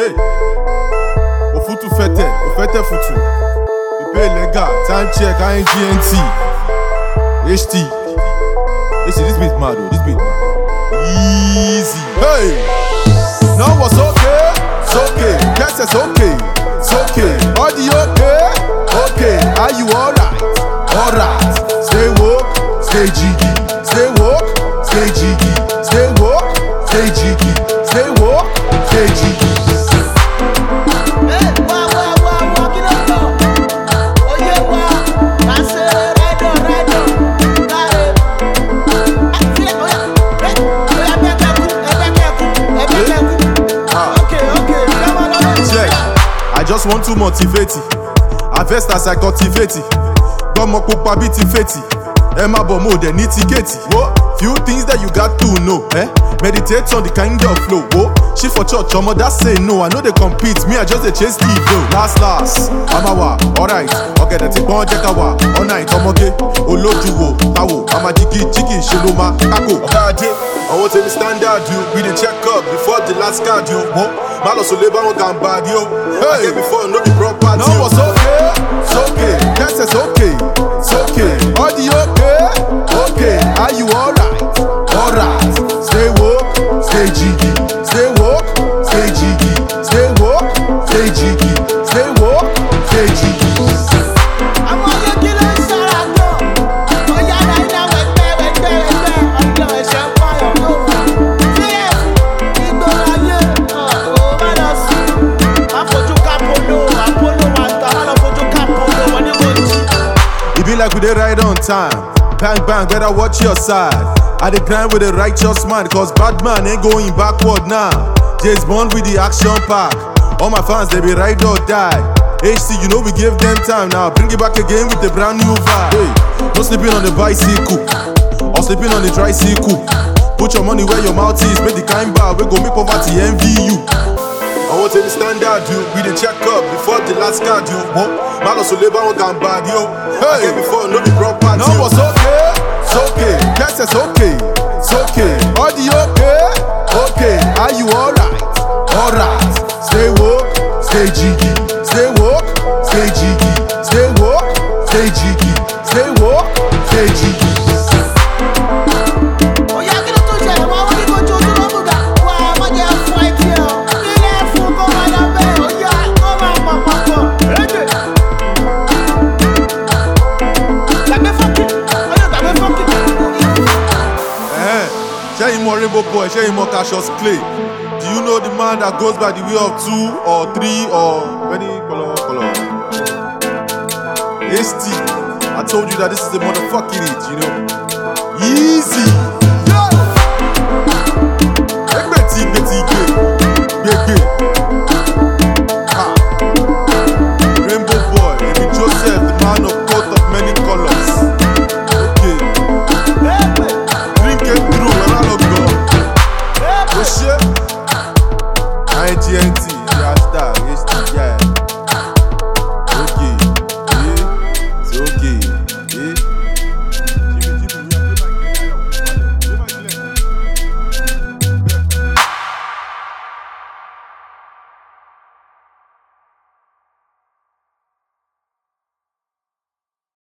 Hey, Ofutu fete, Ofete futu. Pepe lega, time check, INGNT. HT. This beat mad, oh, this beat mad. Easy. Hey, now what's okay? It's okay. Guess it's okay. It's okay. Body okay? Okay. Are you alright? Alright. Stay woke, stay jiggy. Stay woke, stay jiggy. Stay woke, stay jiggy. Stay woke, stay jiggy. I just want to motivate it. Harvest as I cultivate it. Gbọ́mọ pupa bí ti fetí. Ẹ má bọ̀ mo dẹ̀ ní tíkẹ́ẹ̀tì. Few things that you got to know. Meditate on the kind of flow. Shit for church, ọmọ that say no. I know they compete, me I just dey chase the flow. Last, Amawa, alright. Ọ̀gẹ̀dẹ̀ ti pọ́n jẹ́ ká wà. All night, ọmọge, olójúwo, táwo. Àmà jíkì ṣe ló máa kákò. Ọ̀gá ajé, ọwọ́ tèmi standard you. We dey check up before the last card you. Má lọ sọ lébà wọn kàn bá di o. Hey, before no be property. No was okay, it's okay. Guess it's okay, it's okay. All the okay, okay. Are you alright? Alright. Stay woke, stay jiggy. Stay woke, stay jiggy. Stay woke, stay jiggy. Stay woke, stay jiggy. Like we dey ride on time. Bang bang, better watch your side. I dey grind with a righteous man, cause bad man ain't going backward now. James Bond with the action pack. All my fans, they be ride or die. HC, you know we give them time now. Bring it back again with a brand new vibe. Hey, no sleeping on the bicycle or sleeping on the tricycle. Put your money where your mouth is. Make the kind bar we go make poverty envy you. I want to standard you. We dey check up before the last card you. Malo so leba on can bad yo. Hey, before no be property. No was okay, it's okay. Guess it's okay, it's okay. All the okay, okay. Are you alright? Alright. Stay woke, stay jiggy. Stay woke, stay jiggy. Stay woke, stay jiggy. Stay woke, stay jiggy. Rainbow boy, share him more Cassius Clay. Do you know the man that goes by the way of 2 or 3 or many color? HT, I told you that this is a motherfucking hit, you know. Easy.